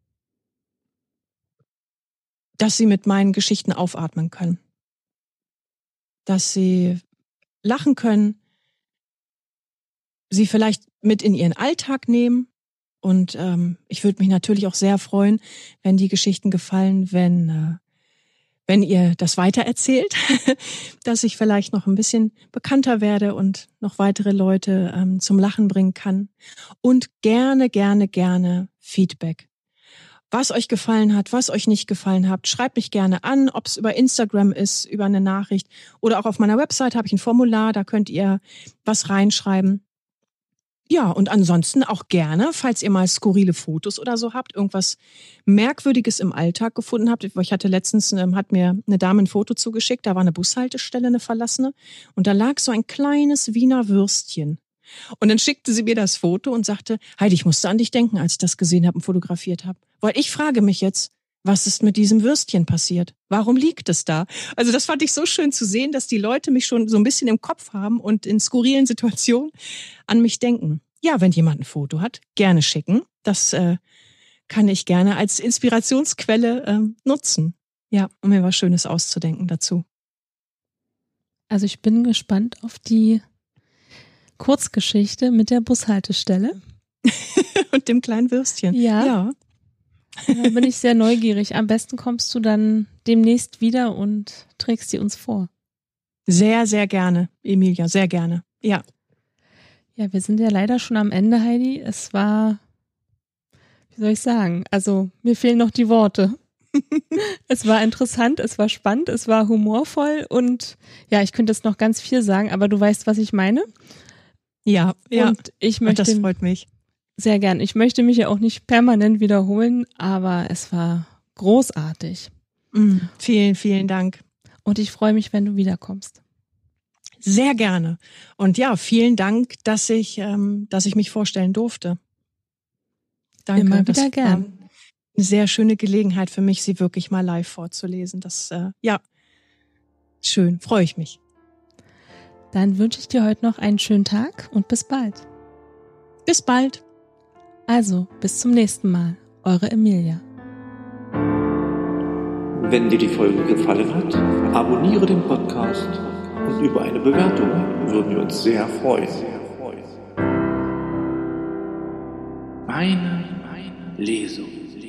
Dass sie mit meinen Geschichten aufatmen können. Dass sie lachen können, sie vielleicht mit in ihren Alltag nehmen. Und ähm, ich würde mich natürlich auch sehr freuen, wenn die Geschichten gefallen, wenn, äh, wenn ihr das weitererzählt, dass ich vielleicht noch ein bisschen bekannter werde und noch weitere Leute ähm, zum Lachen bringen kann. Und gerne, gerne, gerne Feedback. Was euch gefallen hat, was euch nicht gefallen hat, schreibt mich gerne an, ob es über Instagram ist, über eine Nachricht oder auch auf meiner Website habe ich ein Formular, da könnt ihr was reinschreiben. Ja, und ansonsten auch gerne, falls ihr mal skurrile Fotos oder so habt, irgendwas Merkwürdiges im Alltag gefunden habt. Ich hatte letztens, ähm, hat mir eine Dame ein Foto zugeschickt, da war eine Bushaltestelle, eine verlassene, und da lag so ein kleines Wiener Würstchen. Und dann schickte sie mir das Foto und sagte, Heidi, ich musste an dich denken, als ich das gesehen habe und fotografiert habe. Weil ich frage mich jetzt, was ist mit diesem Würstchen passiert? Warum liegt es da? Also das fand ich so schön zu sehen, dass die Leute mich schon so ein bisschen im Kopf haben und in skurrilen Situationen an mich denken. Ja, wenn jemand ein Foto hat, gerne schicken. Das äh, kann ich gerne als Inspirationsquelle ähm, nutzen. Ja, um mir was Schönes auszudenken dazu. Also ich bin gespannt auf die Kurzgeschichte mit der Bushaltestelle. Und dem kleinen Würstchen. Ja. ja. Da bin ich sehr neugierig. Am besten kommst du dann demnächst wieder und trägst sie uns vor. Sehr, sehr gerne, Emilia, sehr gerne. Ja. Ja, wir sind ja leider schon am Ende, Heidi. Es war, wie soll ich sagen, also mir fehlen noch die Worte. Es war interessant, es war spannend, es war humorvoll und ja, ich könnte jetzt noch ganz viel sagen, aber du weißt, was ich meine. Ja, ja. Und ich möchte, und das freut mich. Sehr gern. Ich möchte mich ja auch nicht permanent wiederholen, aber es war großartig. Mm, vielen, vielen Dank. Und ich freue mich, wenn du wiederkommst. Sehr gerne. Und ja, vielen Dank, dass ich, ähm, dass ich mich vorstellen durfte. Danke. Immer wieder das gern. War eine sehr schöne Gelegenheit für mich, sie wirklich mal live vorzulesen. Das, äh, ja, schön. Freue ich mich. Dann wünsche ich dir heute noch einen schönen Tag und bis bald. Bis bald. Also, bis zum nächsten Mal. Eure Emilia. Wenn dir die Folge gefallen hat, abonniere den Podcast und über eine Bewertung würden wir uns sehr freuen. Meine, meine Lesung.